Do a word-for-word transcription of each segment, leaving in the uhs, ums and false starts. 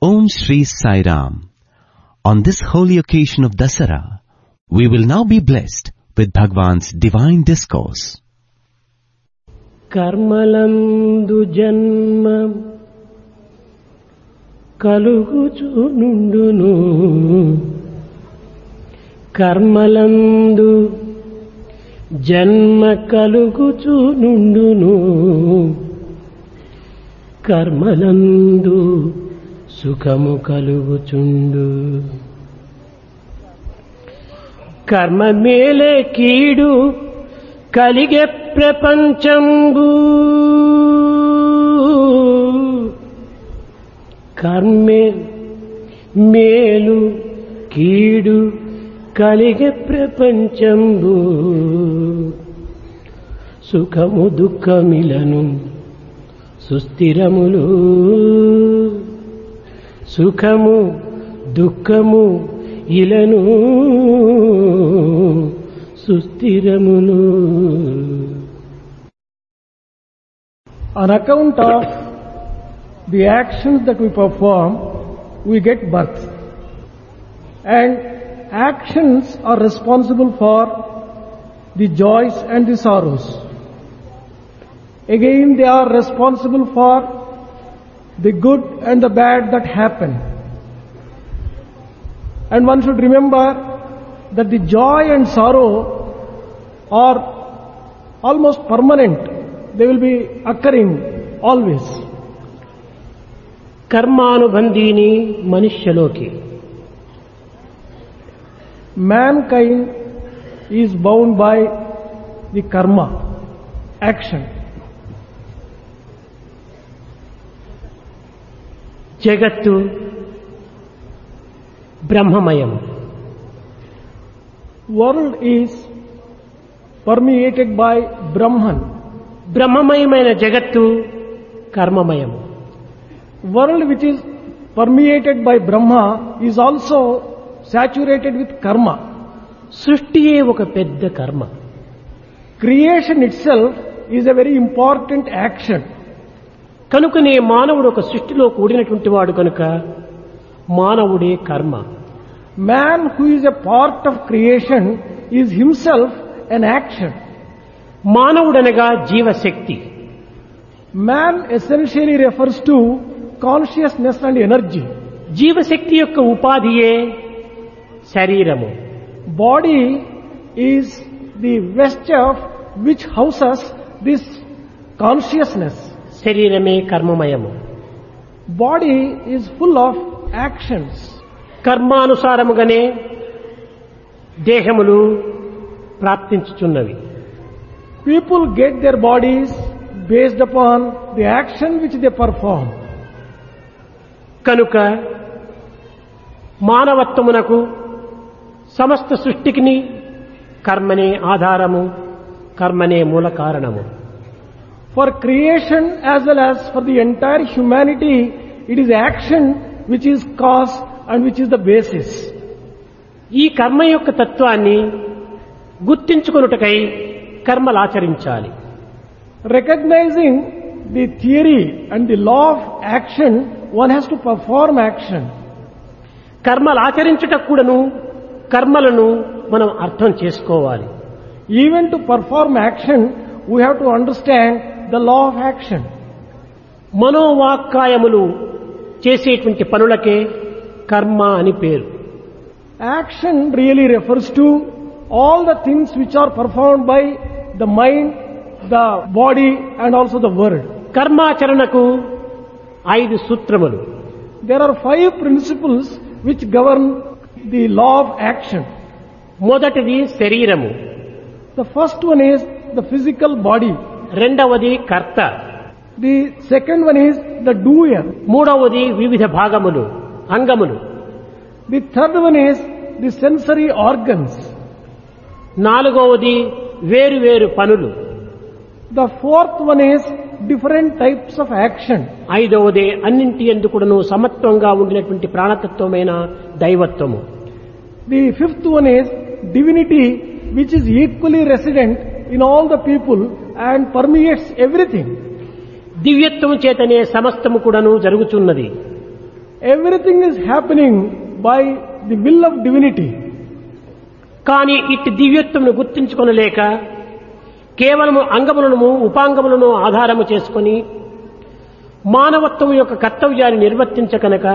Om Shri Sai Ram. On this holy occasion of Dasara, we will now be blessed with Bhagwan's divine discourse. Karmalandu janma kaluguchu nundunu, Karmalandu janma kaluguchu nundunu, Karmalandu సుఖము కలుగుచుండు. కర్మ మేలే కీడు కలిగే ప్రపంచంబు, కర్మే మేలు కీడు కలిగే ప్రపంచంబు, సుఖము దుఃఖమిలను సుస్థిరములు, సుఖము దుఃఖము ఇలను సుస్థిరములు. On account of the actions that we perform, we get birth. And actions are responsible for the joys and the sorrows. Again, they are responsible for the good and the bad that happen. And one should remember that the joy and sorrow are almost permanent. They will be occurring always. కర్మానుబంధీని మనుష్యలోకి. Mankind is bound by the karma, action. జగత్తు బ్రహ్మమయం. World is permeated by Brahman. బ్రహ్మమయమైన జగత్తు కర్మమయం. World which is permeated by Brahma is also saturated with karma. సృష్టియే ఒక పెద్ద కర్మ. Creation itself is a very important action. కనుకనే మానవుడు ఒక సృష్టిలో కూడినటువంటి వాడు కనుక మానవుడే కర్మ. Man who is a part of creation is himself an action. మానవుడనగా జీవశక్తి. Man essentially refers to consciousness and energy. జీవశక్తి యొక్క ఉపాధియే శరీరము. Body is the vesture which houses this consciousness. శరీరమే కర్మమయము. Body is full of actions. కర్మానుసారముగానే దేహములు ప్రాప్తించుచున్నవి. People get their bodies based upon the action which they perform. కనుక మానవత్వమునకు సమస్త సృష్టికిని కర్మనే ఆధారము, కర్మనే మూల కారణము. For creation as well as for the entire humanity, it is action which is cause and which is the basis. ఈ కర్మ యొక్క తత్వాన్ని గుర్తించుకొనుటకై కర్మలాచరించాలి. Recognizing the theory and the law of action, one has to perform action. కర్మలాచరించుటకు కూడాను కర్మలను మనం అర్థం చేసుకోవాలి. Even to perform action, we have to understand the law of action. మనోవాక్కాయములు చేసేటువంటి పనులకే కర్మ అని పేరు. Action really refers to all the things which are performed by the mind, the body and also the word. కర్మాచరణకు ఐదు సూత్రములు. There are five principles which govern the law of action. మొదటిది శరీరము. The first one is the physical body. రెండవది కర్త. The second one is the doer. మూడవది వివిధ భాగములు, అంగములు. The third one is the sensory organs. నాలుగవది వేరు వేరు పనులు. The fourth one is different types of action. ఐదవది అన్నింటి యందుకును సమత్వంగా ఉండినటువంటి ప్రాణతత్వమైన దైవత్వము. The fifth one is divinity, which is equally resident in all the people and permeates everything. దివ్యత్వము చేతనే సమస్తము కూడాను జరుగుతున్నది. Everything is happening by the will of divinity. కానీ ఇట్టి దివ్యత్వమును గుర్తించుకొనలేక కేవలము అంగములను ఉపాంగములను ఆధారము చేసుకొని మానవత్వం యొక్క కర్తవ్యాన్ని నిర్వర్తించకనక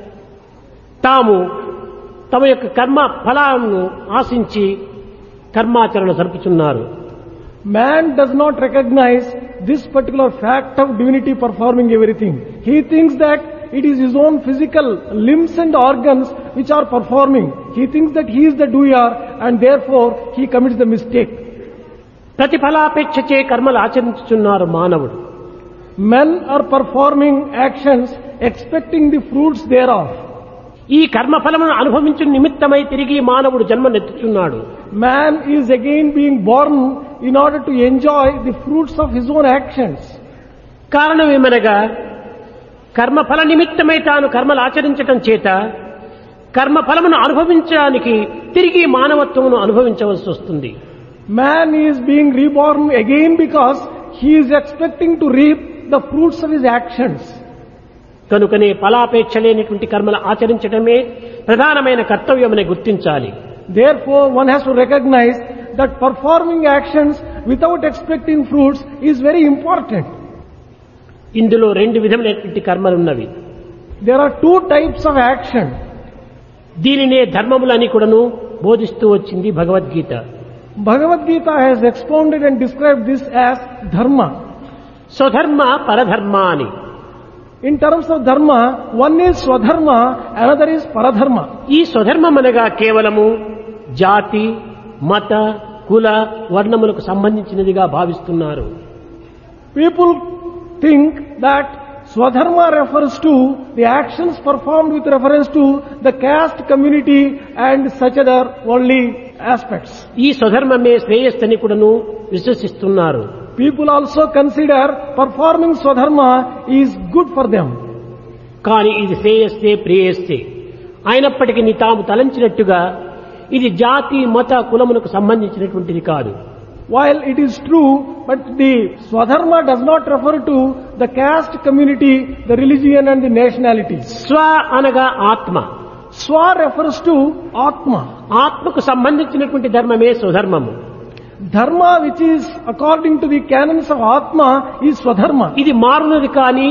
తాము తమ యొక్క కర్మ ఫలాలను ఆశించి కర్మాచరణ జరుపుతున్నారు. Man does not recognize this particular fact of divinity performing everything. He thinks that it is his own physical limbs and organs which are performing. He thinks that he is the doer and therefore he commits the mistake. ప్రతిఫలాపేక్షచే కర్మలు ఆచరించుచున్నారు మానవుడు. Men are performing actions expecting the fruits thereof. ఈ కర్మఫలమును అనుభవించు నిమిత్తమై తిరిగి మానవుడు జన్మనెత్తుచున్నాడు. Man is again being born in order to enjoy the fruits of his own actions. కారణమేమనగా కర్మఫల నిమిత్తమై తాను కర్మలు ఆచరించటం చేత కర్మఫలమును అనుభవించడానికి తిరిగి మానవత్వమును అనుభవించవలసి వస్తుంది. Man is being reborn again because he is expecting to reap the fruits of his actions. కనుకనే ఫలాపేక్ష లేనటువంటి కర్మలు ఆచరించడమే ప్రధానమైన కర్తవ్యమని గుర్తించాలి. Therefore, one has to recognize that performing actions without expecting fruits is very important. ఇందులో రెండు విధములైనటువంటి కర్మలున్నవి. There are two types of action. దీనినే ధర్మములని కూడాను బోధిస్తూ వచ్చింది Bhagavad Gita. Bhagavad Gita has expounded and described this as dharma. స్వధర్మ పరధర్మ అని. In terms of dharma, one is swadharma, another is paradharma. ఈ స్వధర్మం అనగా కేవలము జాతి మత కుల వర్ణములకు సంబంధించినదిగా భావిస్తున్నారు. People think that swadharma refers to the actions performed with reference to the caste community and such other worldly aspects. ఈ స్వధర్మమే శ్రేయస్సని కూడాను విశ్వసిస్తున్నారు. People also consider performing swadharma is good for them. కానీ ఇది శ్రేయస్సే ప్రేయస్సే అయినప్పటికీ తాము తలంచినట్టుగా ఇది జాతి మత కులములకు సంబంధించినటువంటిది కాదు. While it is true, but the swadharma does not refer to the caste community, the religion and the nationalities. స్వ అనగా ఆత్మ. Swa refers to Atma. ఆత్మకు సంబంధించినటువంటి ధర్మమే స్వధర్మము. Dharma which is according to the canons of Atma is Swadharma. ఇది మారునది కానీ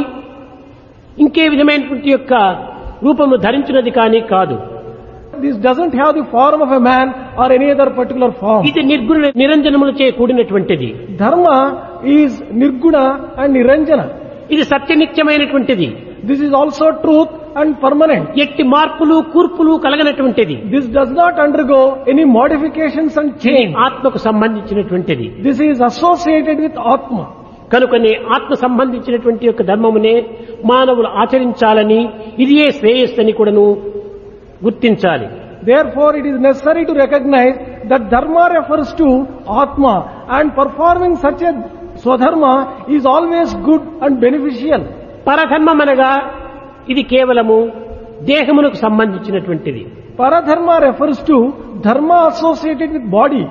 ఇంకే విధమైనటువంటి యొక్క రూపము ధరించినది కానీ కాదు. This doesn't have the form of a man or any other particular form. ఇది నిర్గుణ నిరంజనములచే కూడినటువంటిది. Dharma is Nirguna and Niranjana. ఇది సత్యనిత్యమైనటువంటిది. This is also truth and permanent. ఎట్టి మార్పులు కూర్పులు కలగనటువంటిది. This does not undergo any modifications and change. ఆత్మకు సంబంధించినటువంటిది. This is associated with Atma. కనుకనే ఆత్మ సంబంధించినటువంటి యొక్క ధర్మమునే మానవులు ఆచరించాలని ఇదియే శ్రేయస్సని కూడాను గుర్తించాలి. Therefore, it is necessary to recognize that dharma refers to Atma and performing such a swadharma is always good and beneficial. పరధర్మం అనగా ఇది కేవలము దేహమునకు సంబంధించినటువంటిది. Paradharma refers to dharma associated with body.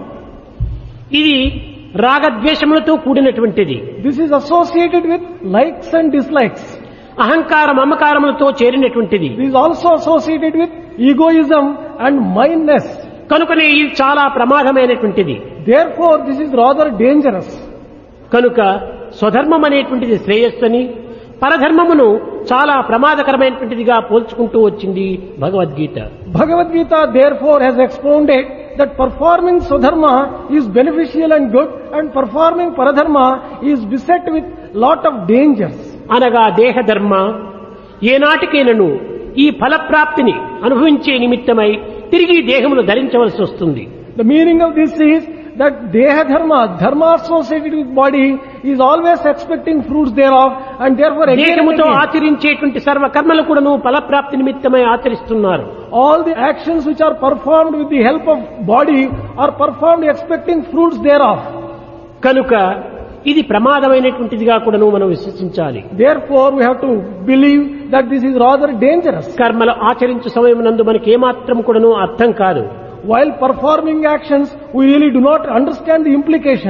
ఇది రాగద్వేషములతో కూడినటువంటిది. This is associated with likes and dislikes. అహంకార మమకారములతో చేరినటువంటిది. This is also associated with egoism and mindness. కనుకనే ఇది చాలా ప్రమాదమైనటువంటిది. Therefore, this is rather dangerous. కనుక స్వధర్మం అనేటువంటిది శ్రేయస్సని పరధర్మమును చాలా ప్రమాదకరమైనటువంటిదిగా పోల్చుకుంటూ వచ్చింది Bhagavad Gita. Bhagavad Gita therefore has expounded that performing swadharma is beneficial and good and performing paradharma is beset with lot of dangers. అనగా దేహధర్మ ఏనాటికైనను ఈ ఫలప్రాప్తిని అనుభవించే నిమిత్తమై తిరిగి దేహమును ధరించవలసి వస్తుంది. The meaning of this is that deha dharma, dharma associated with body is always expecting fruits thereof and therefore again దేహముతో ఆచరించేటువంటి సర్వ కర్మలు కూడాను ఫలప్రాప్తి నిమిత్తమై ఆచరిస్తున్నారు. All the actions which are performed with the help of body are performed expecting fruits thereof. కనుక ఇది ప్రమాదమైనటువంటిదిగా కూడాను మనం విశ్వసించాలి. Therefore, we have to believe that this is rather dangerous. కర్మలు ఆచరించు సమయమునందు మనకి ఏమాత్రం కూడాను అర్థం కాదు. While performing actions, we really do not understand the implications.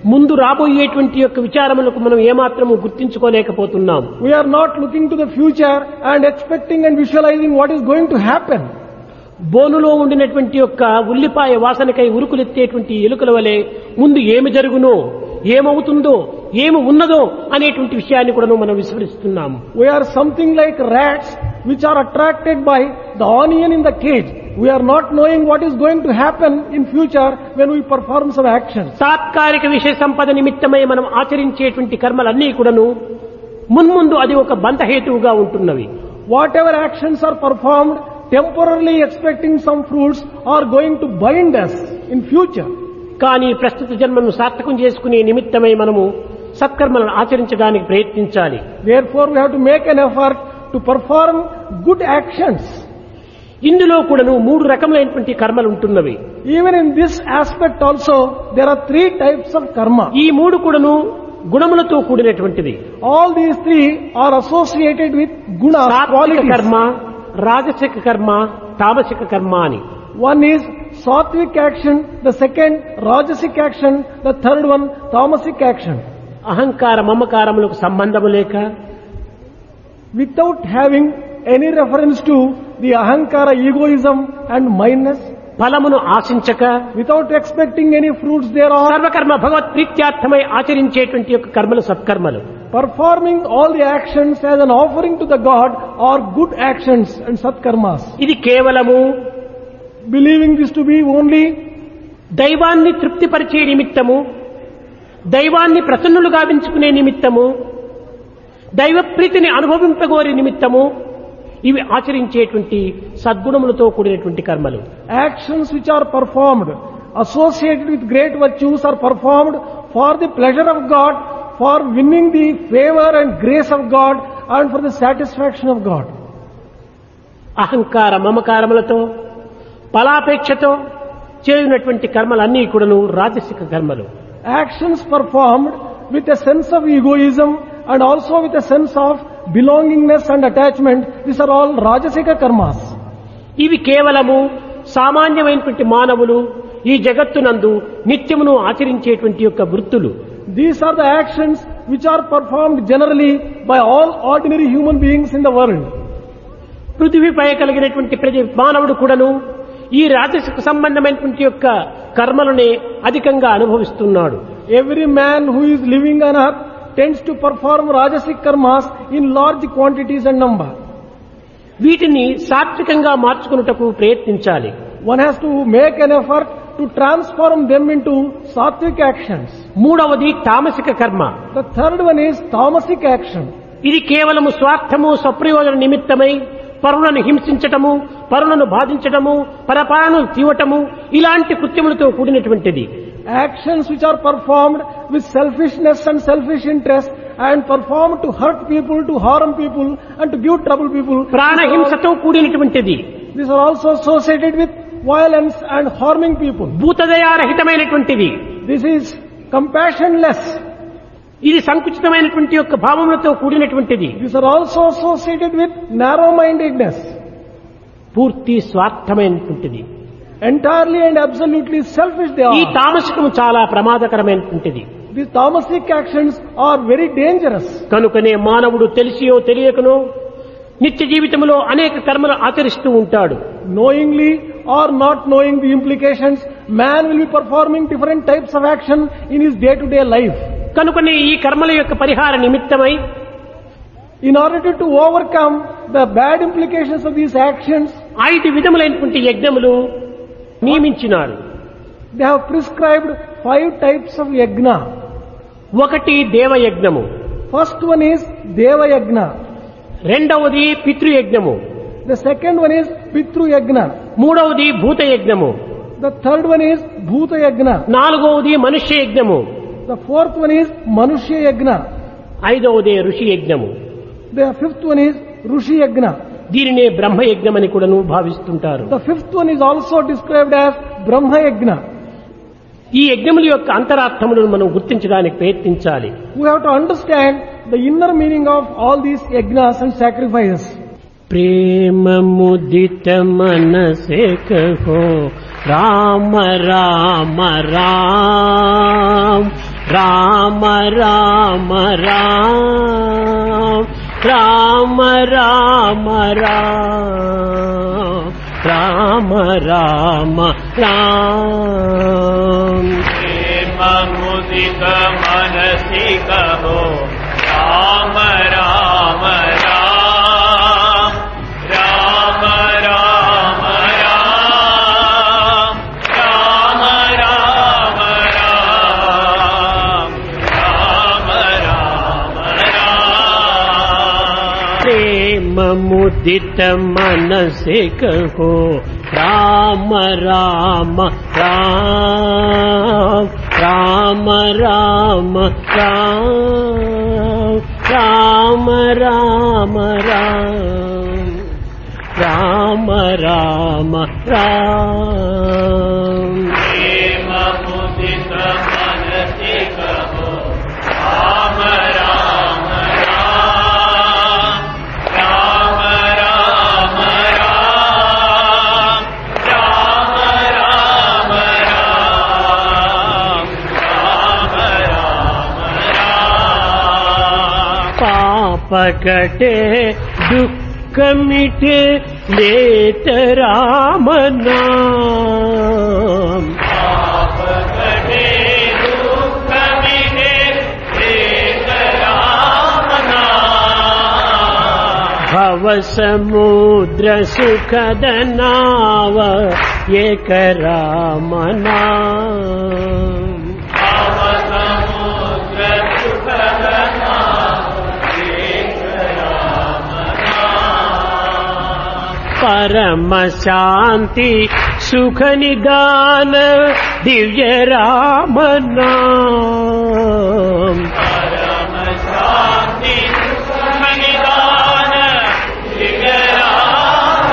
ముందు రాబోయేటువంటి యొక్క విచారములకు మనం ఏమాత్రము గుర్తించుకోలేకపోతున్నాం. We are not looking to the future and expecting and visualizing what is going to happen. బోనులో ఉండినటువంటి యొక్క ఉల్లిపాయ వాసనకై ఉరుకులెత్తేటువంటి ఎలుకల వలె ముందు ఏమి జరుగునో, ఏమవుతుందో, ఏమి ఉన్నదో అనేటువంటి విషయాన్ని కూడా మనం విస్మరిస్తున్నాము. We are something like rats which are attracted by the onion in the cage. We are not knowing what is going to happen in future when we perform some actions. తాత్కాలిక విషయ సంపద నిమిత్తమై మనం ఆచరించేటువంటి కర్మలన్నీ కూడాను మున్ముందు అది ఒక బంధహేతువుగా ఉంటున్నవి. Whatever actions are performed temporarily expecting some fruits are going to bind us in future. కానీ ప్రస్తుత జన్మను సార్థకం చేసుకునే నిమిత్తమై మనము సత్కర్మలను ఆచరించడానికి ప్రయత్నించాలి. Therefore we have to make an effort to perform good actions. ఇందులో కూడాను మూడు రకములైనటువంటి కర్మలు ఉంటున్నవి. Even in this aspect also there are three types of karma. ఈ మూడు కూడాను గుణములతో కూడినటువంటిది. All these three are associated with gunas, qualities. కర్మ, రాజసిక కర్మ, తామసిక కర్మ అని. One is sattvic action, the second rajasic action, the third one tamasic action. అహంకార మమకారములకు సంబంధము లేక, without having any reference to the ahankara, egoism and mindness, ఫలమును ఆశించక, without expecting any fruits thereof, సర్వకర్మ భగవత్ ప్రీత్యార్థమై ఆచరించేటువంటి యొక్క కర్మలు సత్కర్మలు. performing all the actions as an offering to the God are good actions and satkarmas. ఇది కేవలము believing this to be only దైవాన్ని తృప్తిపరిచే నిమిత్తము, దైవాన్ని ప్రసన్నులు గావించుకునే నిమిత్తము, దైవ ప్రీతిని అనుభవింపగోరే నిమిత్తము ఇవి ఆచరించేటువంటి సద్గుణములతో కూడినటువంటి కర్మలు. actions which are performed associated with great virtues are performed for the pleasure of God, for winning the favor and grace of God and for the satisfaction of God. అహంకార మమకారములతో, ఫలాపేక్షతో చేయునటువంటి కర్మలన్నీ కూడాను రాజసిక కర్మలు. actions performed with a sense of egoism and also with a sense of belongingness and attachment, these are all rajasika karmas. ఇవి కేవలము సామాన్యమైనటువంటి మానవులు ఈ జగత్తునందు నిత్యమును ఆచరించేటువంటి యొక్క వృత్తులు. These are the actions which are performed generally by all ordinary human beings in the world. పృథివీపై కలిగినటువంటి ప్రతి మానవుడు కూడాను ఈ రాజసిక సంబంధమైనటువంటి యొక్క కర్మలనే అధికంగా అనుభవిస్తున్నాడు. Every man who is living on earth tends to perform rajasic karmas in large quantities and number. వీటిని సాత్వికంగా మార్చుకున్నటకు ప్రయత్నించాలి. One has to make an effort to transform them into sattvic actions. మూడవది తామసిక కర్మ. The third one is tamasic action. ఇది కేవలము స్వార్థము, స్వప్రయోజన నిమిత్తమై పరులను హింసించటము, పరులను బాధించటము, పరపాలను తీవటము ఇలాంటి కృత్యములతో కూడినటువంటిది. Actions which are performed with selfishness and selfish interest and performed to hurt people, to harm people and to give trouble people. ప్రాణహింసతో కూడినటువంటిది. These are also associated with violence and harming people. భూతదయారహితమైనటువంటిది. This is compassionless. ఇది సంకుచితమైనటువంటి యొక్క భావములతో కూడినటువంటిది. These are also associated with narrow-mindedness. పూర్తి స్వార్థమైనటువంటిది. Entirely and absolutely selfish they ఈ are. తామసికము చాలా ప్రమాదకరమైనటువంటిది. These tamasic actions are very dangerous. కనుకనే మానవుడు తెలిసియో తెలియకనో నిత్య జీవితంలో అనేక కర్మలు ఆచరిస్తూ ఉంటాడు. Knowingly or not knowing the implications, man will be performing different types of action in his day-to-day life. కనుకనే ఈ కర్మల యొక్క పరిహార నిమిత్తమై In order to, to overcome the bad implications of these actions, ఐదు విధములైనటువంటి యజ్ఞములు నియమించినారు. they have prescribed five types of yajna. ఒకటి దేవయజ్ఞము, First one is Deva Yajna. రెండవది పితృయజ్ఞము, The second one is Pitru Yajna. మూడవది భూతయజ్ఞము, The third one is Bhuta Yajna. నాలుగవది మనుష్య యజ్ఞము, The fourth one is Manushya Yajna. ఐదవది ఋషి యజ్ఞము. The fifth one is Rushi Yajna. దీనినే బ్రహ్మయజ్ఞమని కూడాను భావిస్తుంటారు. The fifth one is also described as Brahma Yajna. ఈ యజ్ఞముల యొక్క అంతరార్థములను మనం గుర్తించడానికి ప్రయత్నించాలి. We have to understand the inner meaning of all these yajnas and sacrifices. ప్రేమ ముదిత మనసే కహో రామ రామ రామ రామ రామ రామ రామ రామ రామ రామ రామ ప్రేమ ముదిత మనసి కహో రామ రామ రామ రామ రామ రామ రామ రామ రామ రామ రామ प्रेम मुदित मन से कहो राम राम राम राम राम राम राम राम राम राम राम प्रेम मुदित मनसि कहो राम राम राम राम राम राम राम राम राम राम राम पाप कटे दुख मिटे लेत राम नाम पाप कटे दुख मिटे लेत राम नाम भव समुद्र सुखद नाव एक राम नाम भव समुद्र सुखद नाम एक राम नाम परम शांति सुख निदान दिव्य राम नाम परम शांति सुख निदान दिव्य राम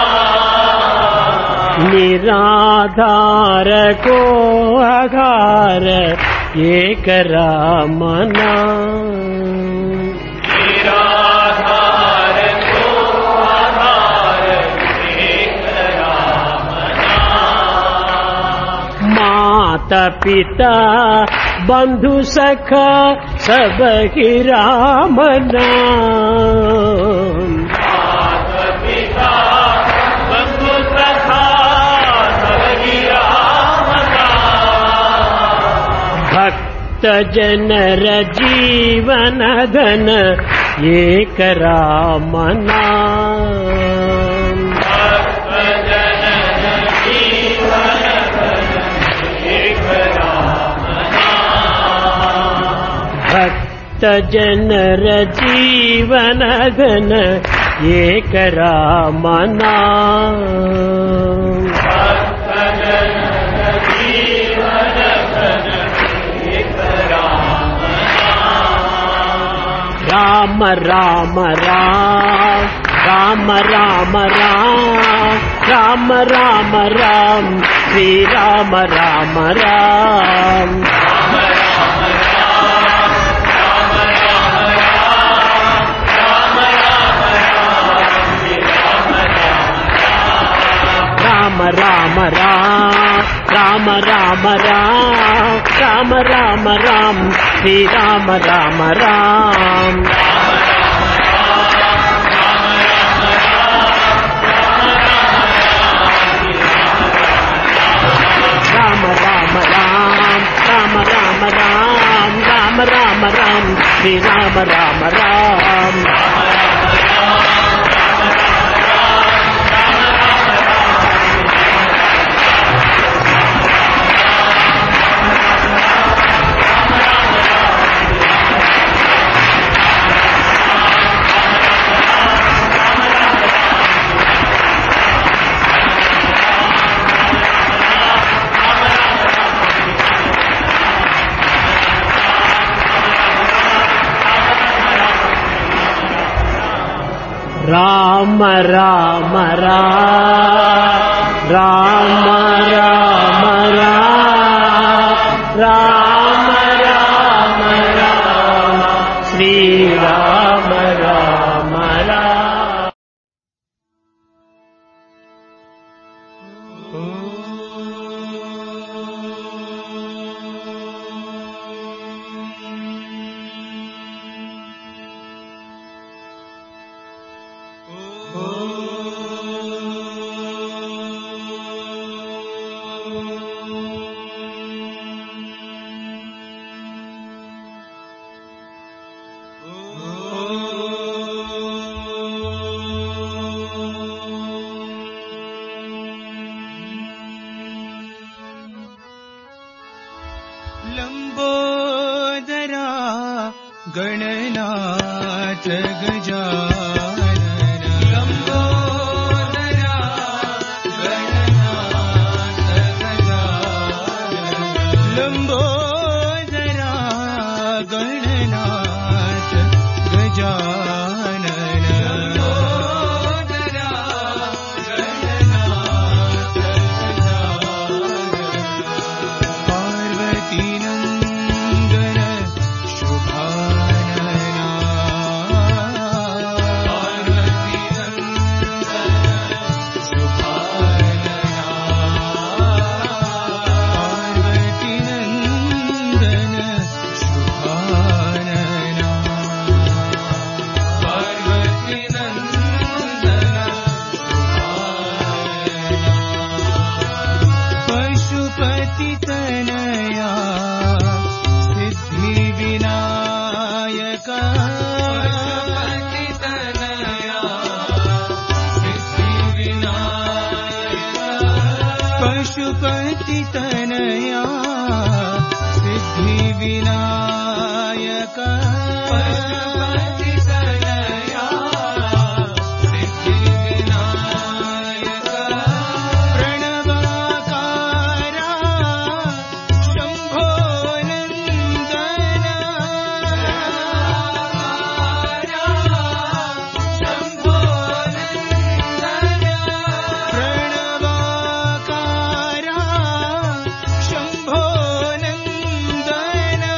नाम निराधार को आधार एक राम नाम निराधार को आधार एक राम नाम माता पिता बंधु सखा सब ही राम नाम माता पिता बंधु सखा सबहि राम नाम भक्त जनर जीवन धन एक राम नाम भक्त जनन जीवन एक राम नाम भक्त जनर जीवन धन एक राम नाम भक्त जनन जीवन धन एक राम नाम राम राम राम राम राम राम राम राम श्री राम राम राम राम राम राम राम राम राम राम राम श्री राम राम राम राम राम राम राम राम राम राम राम राम श्री राम राम राम राम राम राम राम राम राम राम राम राम श्री राम राम राम पशुपति तनया सिद्धि विनायक पशुपति तनया सिद्धि विनायक प्रणवाकारा शंभो नंदन शंभो नंदन प्रणवाकारा शंभो नंदन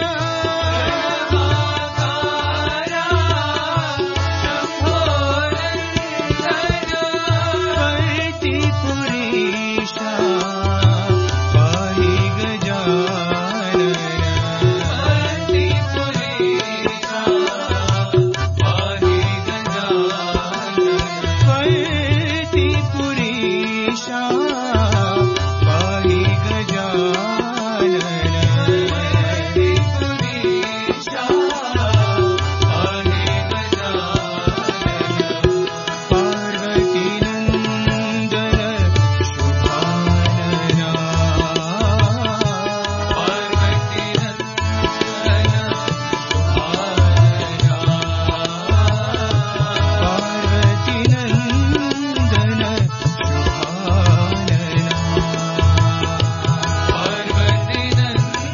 प्रणवाकारा शंभो नंदन वर्ति पुरीशा पाहि गजानन वर्ति पुरीशा पाहि गजानन वर्ति पुरीशा पाहि गजानन वर्ति पुरीशा पाहि गजानन पार्वती नंदन शुभानना पार्वती नंदन शुभानना पार्वती नंदन शुभानना पार्वती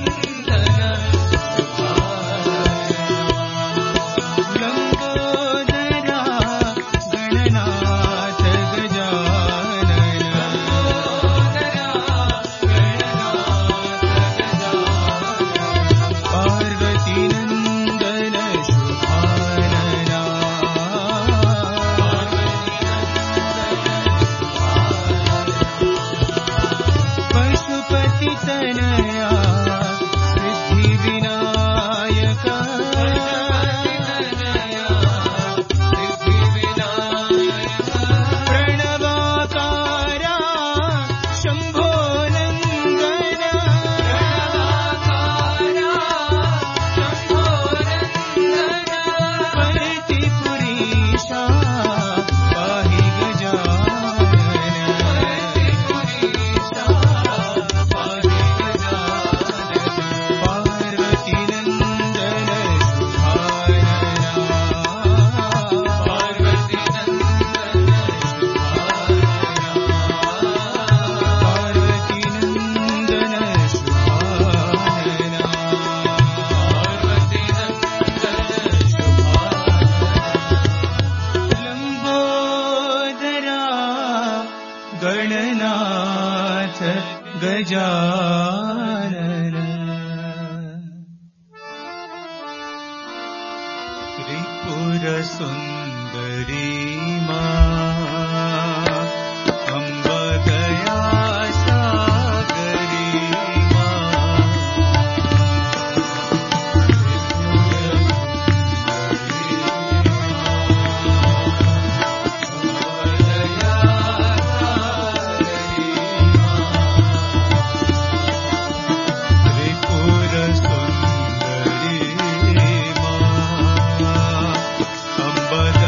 गणनाथ गजानन त्रिपुर सुंदरी मां अम्ब दया सागरी मां त्रिपुर सुंदरी मां अम्ब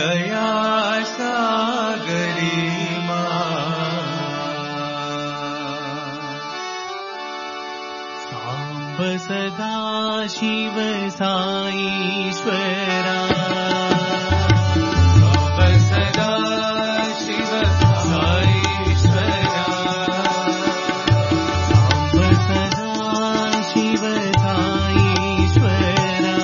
दया सागरी सांब सदा शिव साईश्वरा सांब सदा शिव साईश्वरा सांब सदा शिव साईश्वरा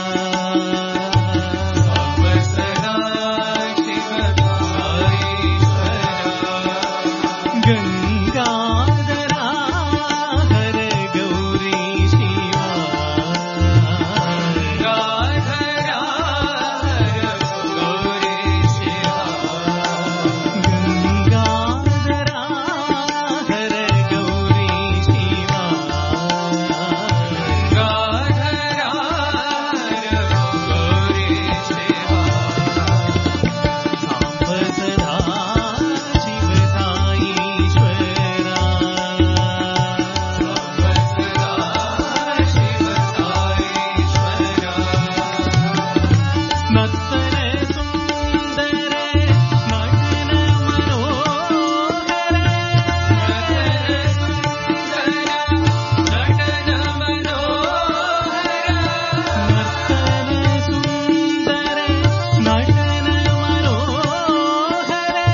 सांब सदा शिव साईश्वरा गंगाधरा हर गौरी शिवा गाधरा हर गौरी शिवा गंगाधरा हर गौरी शिवा गाधरा हर गौरी शिवा सांब सदा शिव साईश्वरा सांब सदा शिव साईश्वरा नत्तर सुंदर नटन मनोहर नटन मनोहर नर्तन सुंदर नटन मनोहर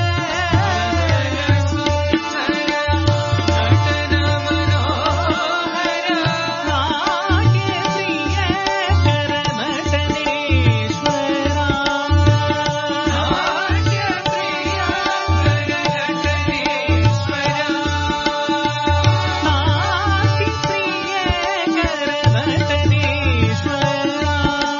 नटन मनोहर नाट्य प्रिय कर नटनेश्वरा नाट्य प्रिय कर नटनेश्वरा नाट्य प्रिय कर नटनेश्वरा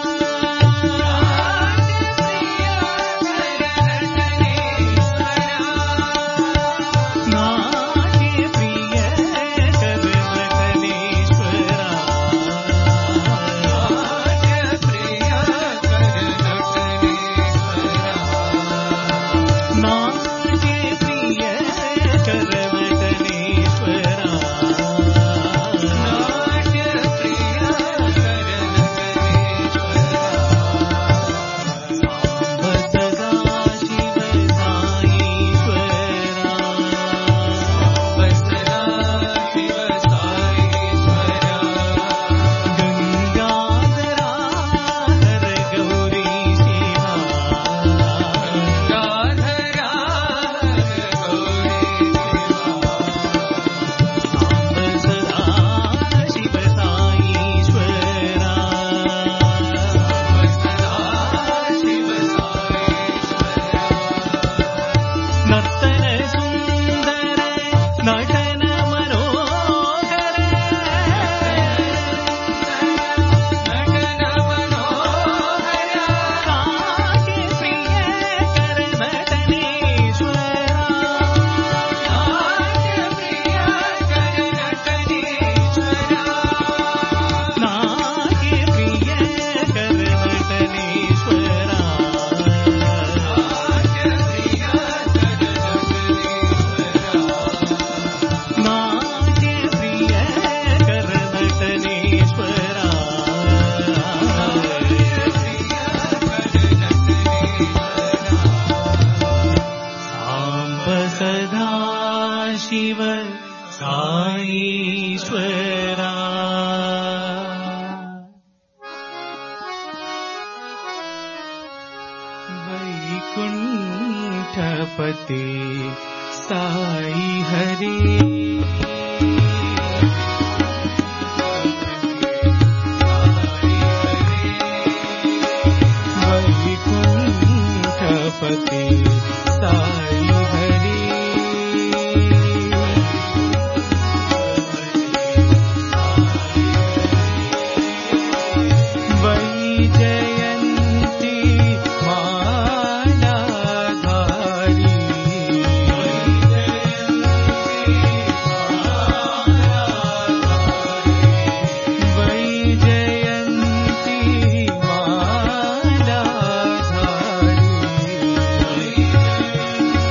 नाट्य प्रिय कर नटनेश्वरा नाट्य प्रिय कर नटनेश्वरा सांब सदा शिव साईश्वरा गंगाधरा हर गौरी शिवा सांब सदा शिव साईश्वरा नर्तन सुंदर नटन मनोहर नाट्य प्रिय कर नटनेश्वरा नाट्य प्रिय कर नटनेश्वरा नाट्य प्रिय कर नटनेश्वरा सांब सदा शिव साईश्वरा वैकुंठपते साई हरे वैकुंठपते साई हरे वैजयन्ती मालाधारी वैजयन्ती मालाधारी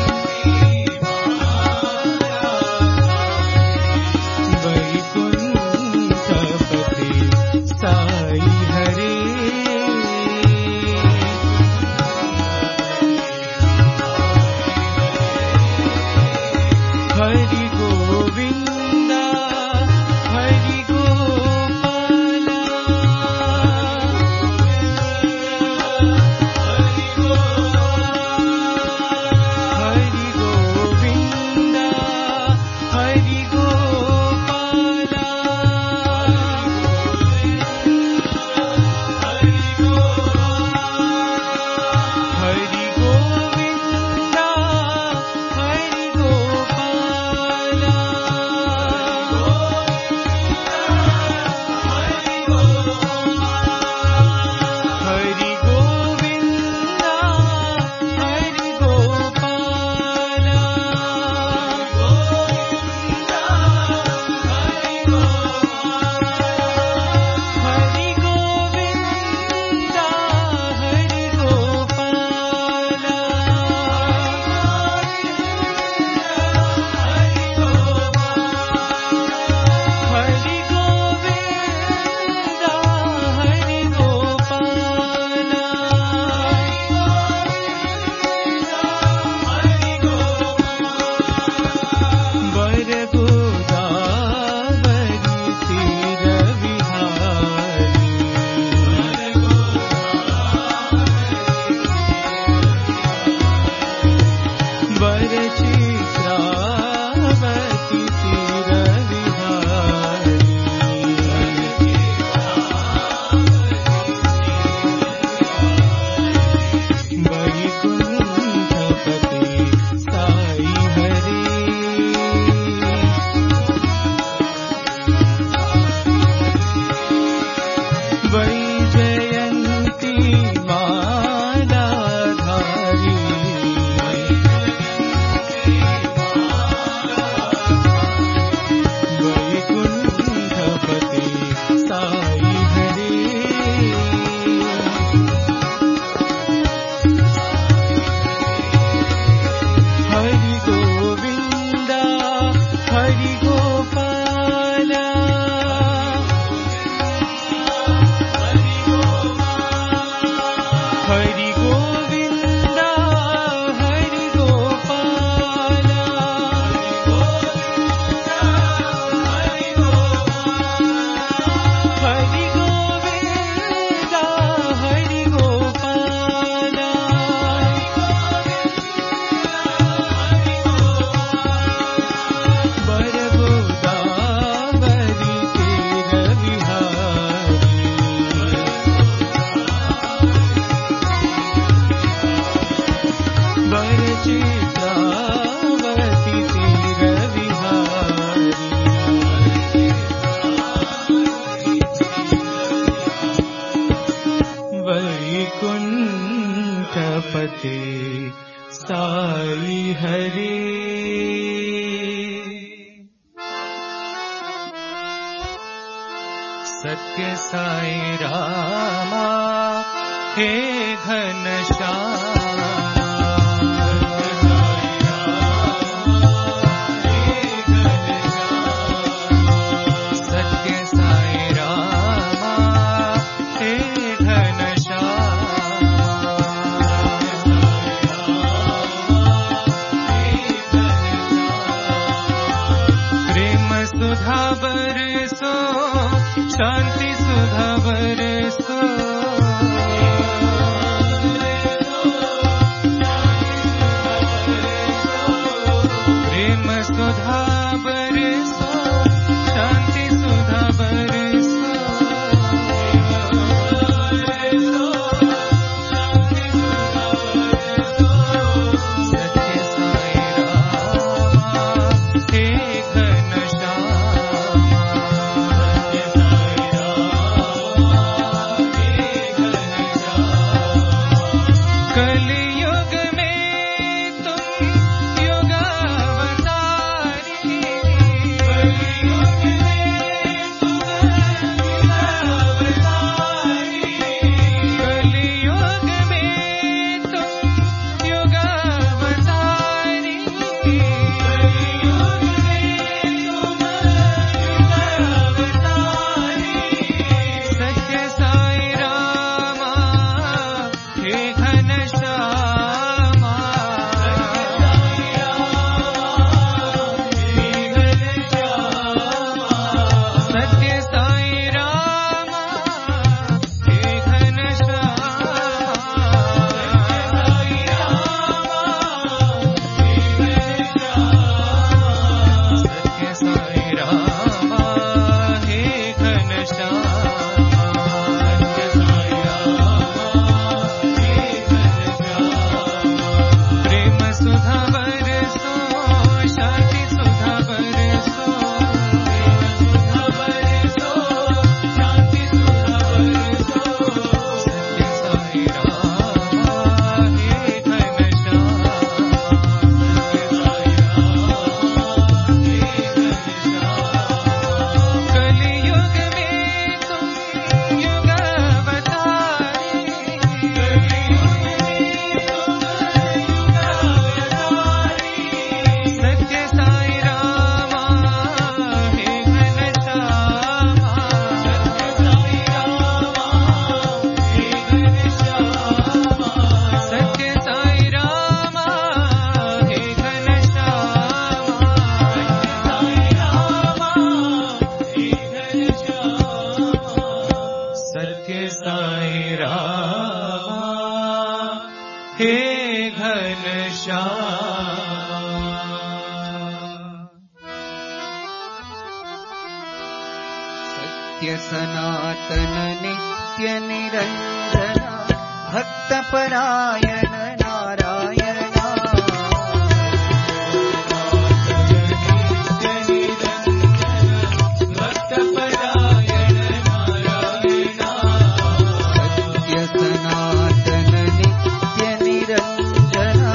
वैकुंठपति साई हरे हरि गोविंदा हरि गोपाला हरि गोविंदा हरि गोपाला हरि गोविंदा हरि गोपाला वर गोदावरी तीर विहारी वर चित्रावती तीर विहारी वैकुंठपति साई हरे सत्य साई रामा हे घनश्यामा सत्य साई रामा हे प्रेम सुधा बरसो शांति सुधा बरसो प्रेम सुधा बरसो शांति सुधा बरसो सत्य साई रामा हे घनश्यामा कलयुग में तुम युगावतारी कलयुग में तुम युगावतारी सत्य साई रामा हे घनश्यामा सत्य साई रामा हे सत्य साई रामा हे प्रेम सुधा बरसो शांति सुधा बरसो सत्य साई रामा हे कलयुग में तुम युगावतारी सत्य साई रामा हे घनश्यामा सत्य साई रामा हे घनश्यामा सत्य साई रामा हे घनश्यामा सत्य सनातन नित्य निरंजन भक्त परायण नारायण सत्य सनातन नित्य निरंजन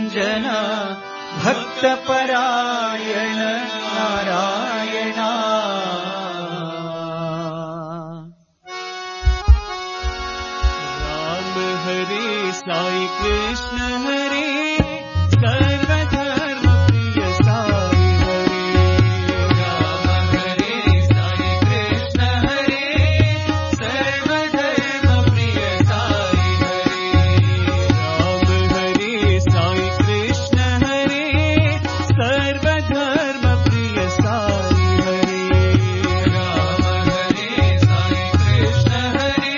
निरञ्जन भक्तपरायण नारायण राम हरे साई कृष्ण हरे सर्वधर्म प्रिय साई हरे राम हरे साई कृष्ण हरे सर्वधर्म प्रिय साई हरे राम हरे साई कृष्ण हरे सर्वधर्म प्रिय साई हरे राम हरे साई कृष्ण हरे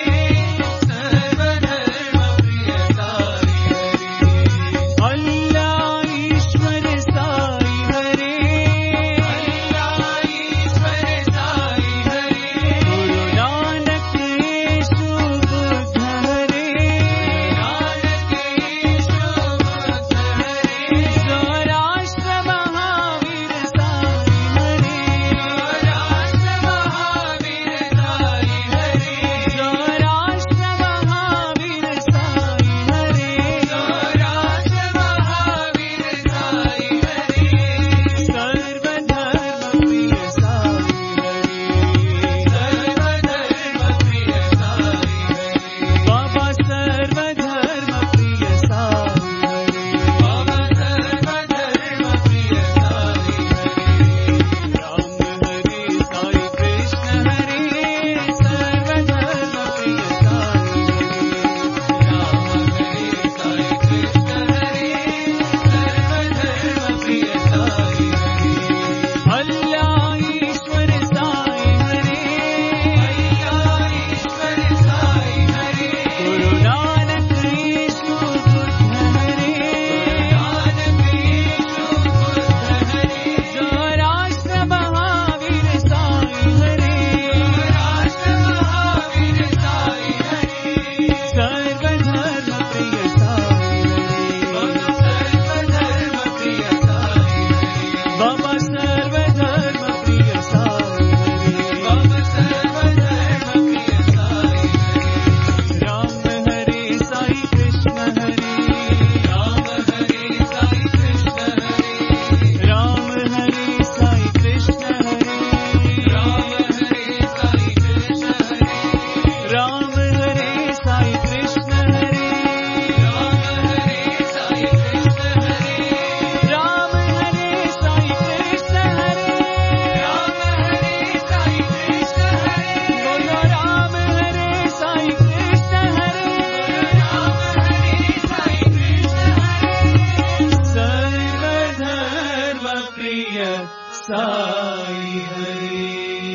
सर्वधर्म प्रिय साई हरे अल्लाह ईश्वर साई हरे अल्लाह ईश्वर साई हरे गुरु नानक यीशु बुद्ध हरे नानक यीशु बुद्ध हरे स्वराष्ट्र महावीर साई हरे स्वराष्ट्र महावीर साई हरे स्वराष्ट्र महावीर साई हरे स्वराष्ट्र महावीर साई हरे सर्वधर्म प्रिय साई हरे सर्वधर्म प्रिय साई हरे बाबा सर्वधर्म प्रिय साई हरे बाबा सर्वधर्म प्रिय साई हरे राम हरे साई कृष्ण हरे सर्वधर्म प्रिय साई हरे राम हरे साई कृष्ण हरे सर्वधर्म प्रिय साई हरे अल्लाह ईश्वर साई हरे अल्लाह ईश्वर साई हरे गुरु नानक यीशु बुद्ध हरे नानक यीशु बुद्ध हरे स्वराष्ट्र महावीर साई हरे स्वराष्ट्र महावीर साई हरे सर्वधर्म प्रिय साई हरे सर्वधर्म प्रिय साई हरे बाबा सर्वधर्म प्रिय साई हरे बाबा सर्वधर्म प्रिय साई हरे राम हरे साई कृष्ण हरे राम हरे साई कृष्ण हरे राम हरे साई कृष्ण हरे राम हरे साई कृष्ण हरे राम हरे साई कृष्ण हरे राम हरे साई कृष्ण हरे राम हरे साई कृष्ण हरे राम हरे साई कृष्ण हरे बोलो राम हरे साई कृष्ण हरे राम हरे साई कृष्ण हरे सर्वधर्म प्रिय साई हरे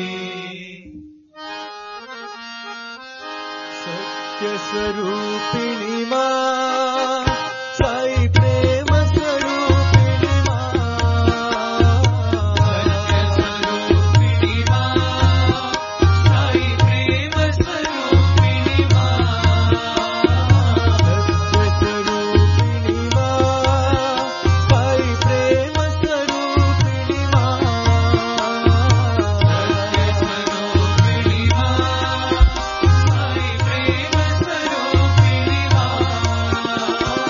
सत्य स्वरूपिणी मां साई प्रेम स्वरूपिणी मां सत्य स्वरूपिणी मां साई प्रेम स्वरूपिणी मां सत्य स्वरूपिणी मां साई प्रेम स्वरूपिणी मां सत्य स्वरूपिणी मां साई प्रेम स्वरूपिणी मां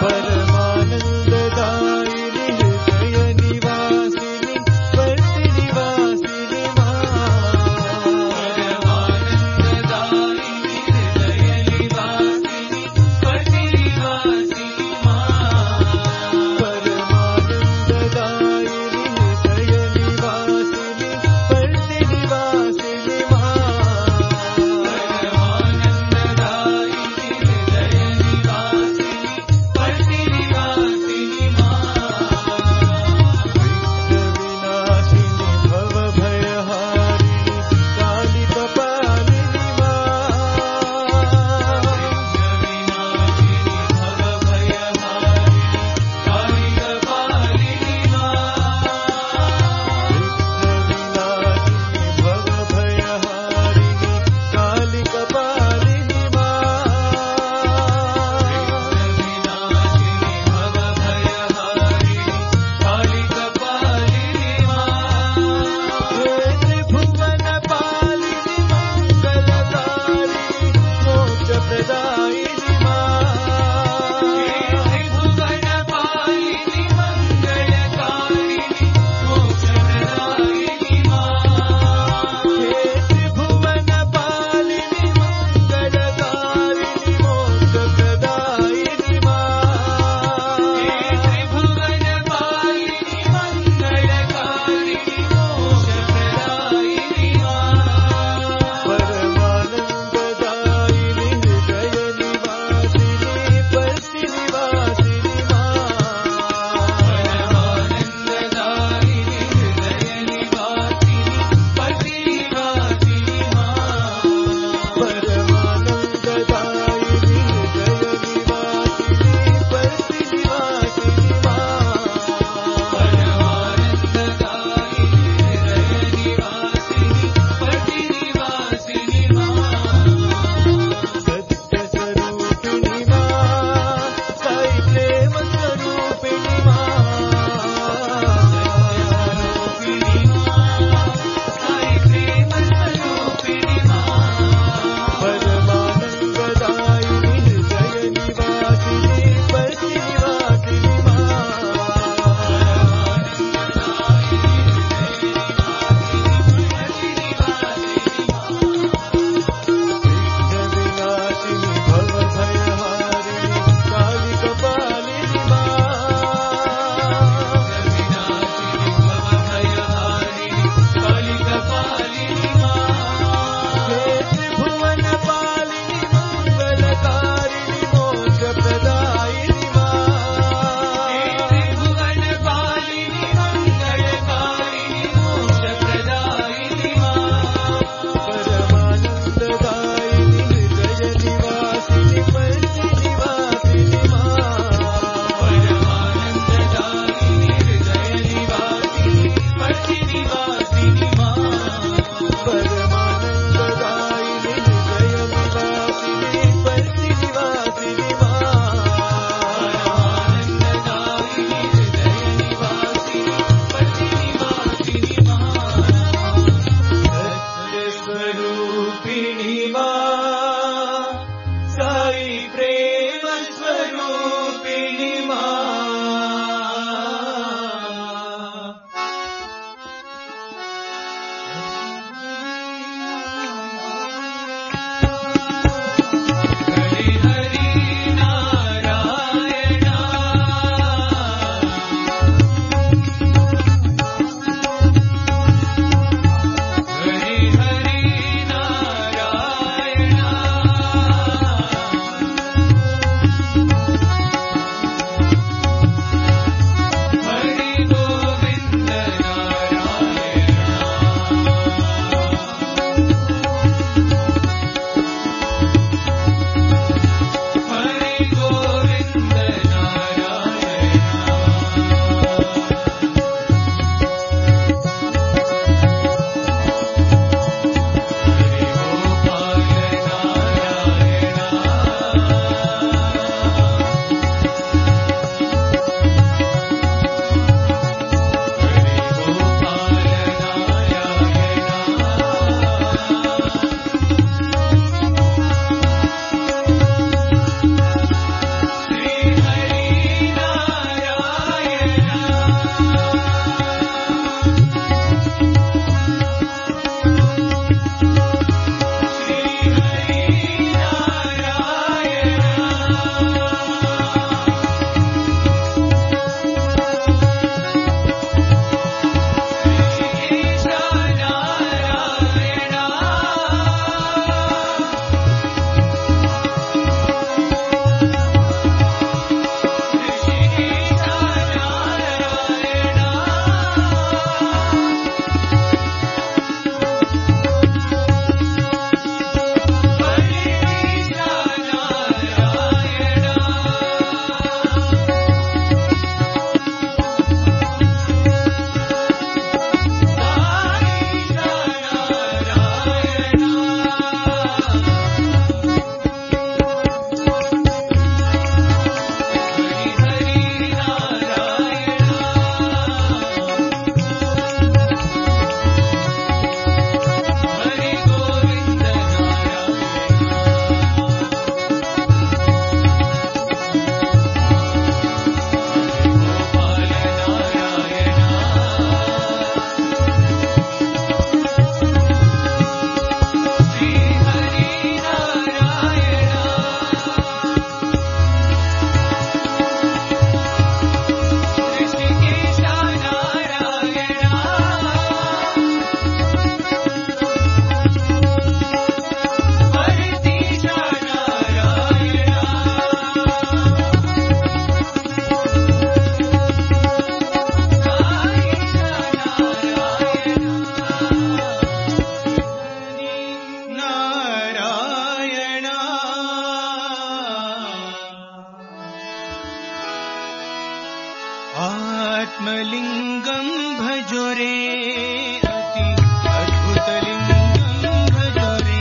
आत्मलिङ्गम् भजो रे अति अद्भुतलिङ्गम् भजो रे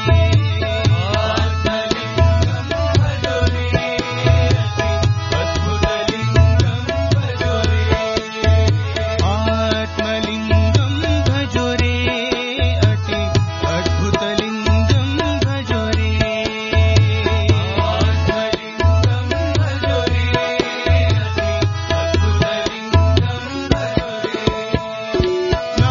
आत्मलिङ्गम् भजो रे अति अद्भुतलिङ्गम् भजो रे आत्मलिङ्गम् भजो रे अति अद्भुतलिङ्गम् भजो रे आत्मलिङ्गम् भजो रे अति अद्भुतलिङ्गम् भजो रे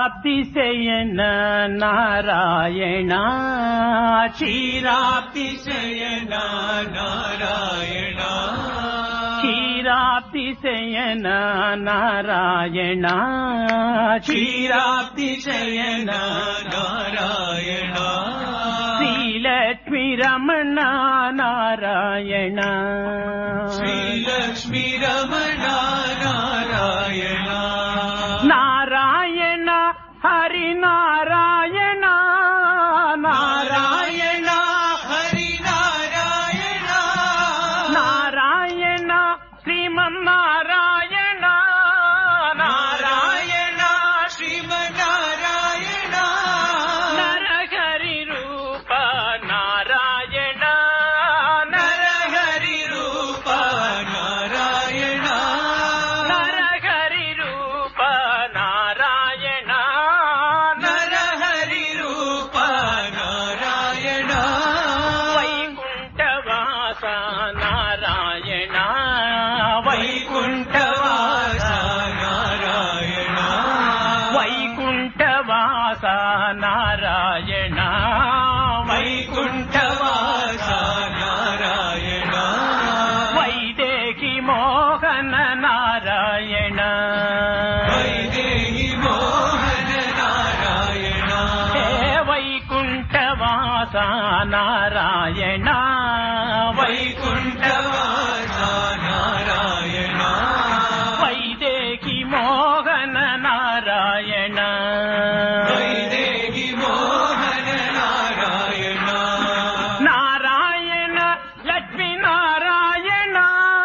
క్షీరాబ్దిశయన నారాయణ క్షీరాబ్దిశయన నారాయణ క్షీరాబ్దిశయన నారాయణ క్షీరాబ్దిశయన నారాయణ శ్రీలక్ష్మీ రమణ నారాయణ శ్రీలక్ష్మీ రమణ నారాయణ నారాయణ హరి నారాయణ నారాయణ హరి నారాయణ నారాయణ శ్రీమన్నారాయణ నారాయణ శ్రీమన్నారాయణ నరహరి రూప నారాయణ నరహరి రూప నారాయణ నరహరి రూప నారాయణ నరహరి రూప నారాయణ వైకుంఠవాస నారాయణ వైకుంఠవాస నారాయణ వైకుంఠవాస నారాయణ వైకుంఠవాస నారాయణ వైదేహి మోహన నారాయణ వైదేహి మోహన నారాయణ హే వైకుంఠవాస నారాయణ వైకుంఠవాస నారాయణ వైదేహి మోహన నారాయణ వైదేహి మోహన నారాయణ నారాయణ లక్ష్మీ నారాయణ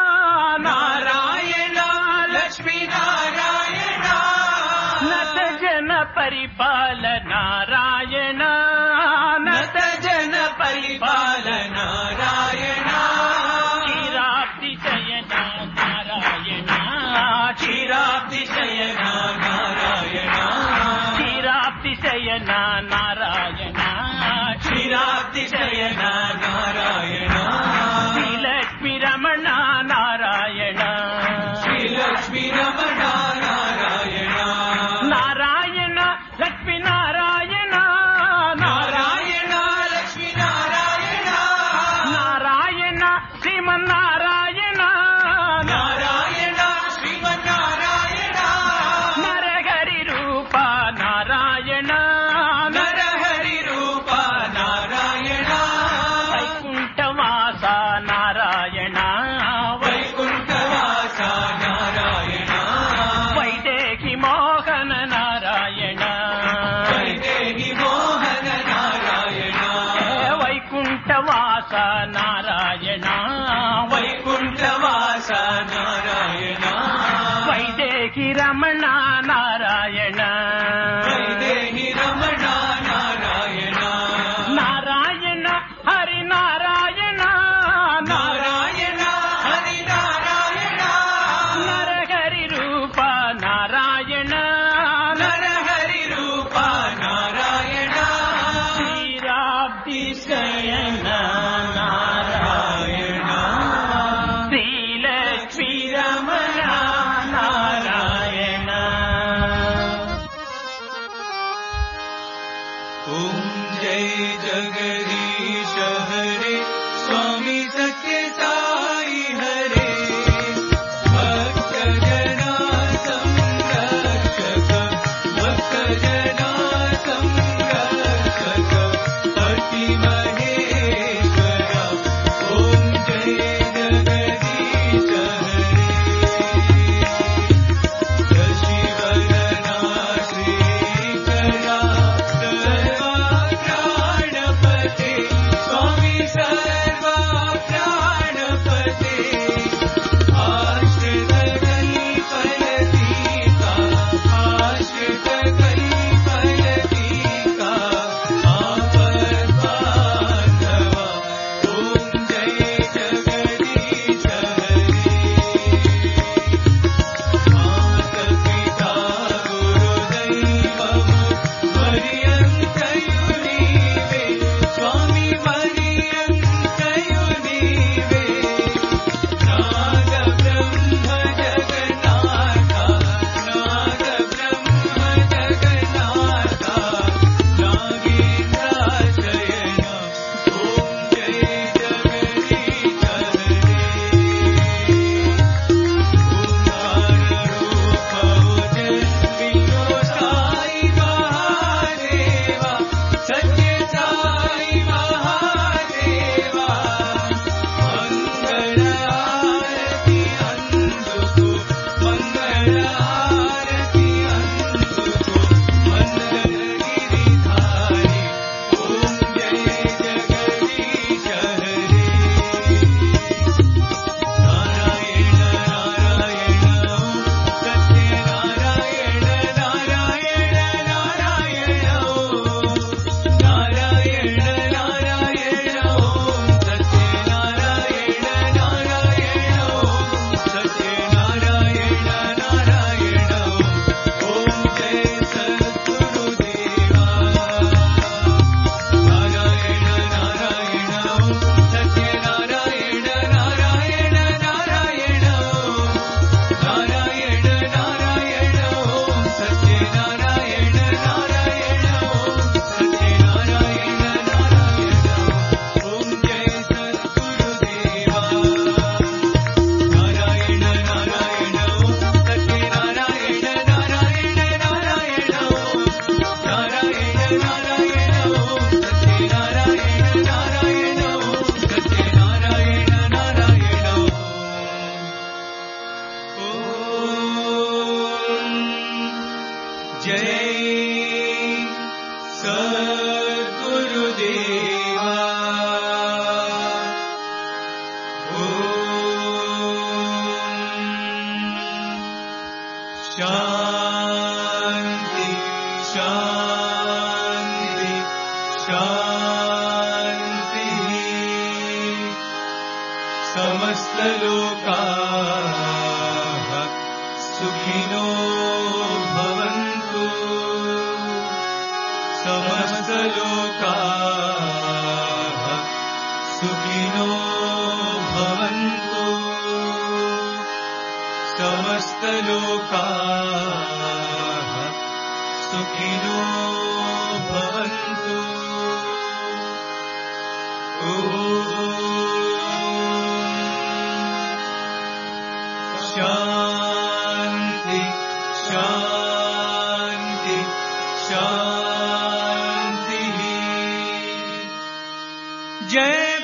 నారాయణ లక్ష్మీ నారాయణ నత జన పరిపాల నారాయణ నత జన పరిపాల నారాయణ క్షీరాబ్దిశయన నారాయణ క్షీరాబ్దిశయన నారాయణ క్షీరాబ్దిశయన నారాయణ క్షీరాబ్దిశయన నారాయణ శ్రీలక్ష్మీ రమణ నారాయణ శ్రీలక్ష్మీ రమణ నారాయణ నారాయణ లక్ష్మీ నారాయణ నారాయణ లక్ష్మీ నారాయణ నారాయణ శ్రీమన్నారాయణ నారాయణ శ్రీమన్నారాయణ నరహరి రూప నారాయణ నరహరి రూప నారాయణ వైకుంఠవాస నారాయణ వైకుంఠవాస నారాయణ వైదేహి మోహన నారాయణ వైదేహి మోహన నారాయణ వైకుంఠవాస నారాయణ వైకుంఠవాస నారాయణ వైదేహి రమణ నారాయణ వైదేహి రమణ నారాయణ నారాయణ హరి నారాయణ నారాయణ హరి నారాయణ నరహరి రూప నారాయణ నరహరి రూప నారాయణ క్షీరాబ్దిశయన నారాయణ శ్రీలక్ష్మీ రమణ నారాయణ ओम जय जगदीश हरे स्वामी सत्य साई हरे भक्त जना संरक्षक भक्त जना संरक्षक पति महेश्वर ओम जय जगदीश हरे शशिवदना श्रीकरा सर्वा प्राणपते स्वामी सर्वा प्राणपते आश्रित कल्पलतिका आश्रित कल्पलतिका आपद्बांधव समस्तलोकाः सुखिनो भवन्तु समस्तलोकाः सुखिनो भवन्तु समस्तलोकाः सुखिनो भवन्तु ॐ शान्ति शान्ति शान्तिः जय